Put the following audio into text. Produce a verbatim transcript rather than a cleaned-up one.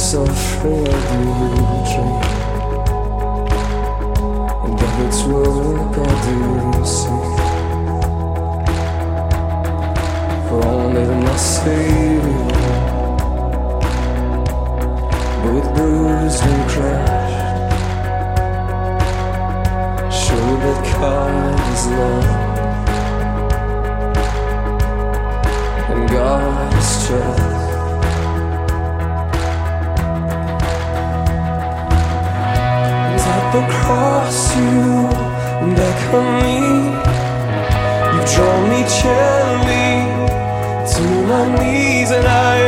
so afraid you dream, and if it's work I do see, for only my Savior, both bruised and crushed, show that God is love and God is just. The cross you beckon me, you've drawn me gently to my knees, and I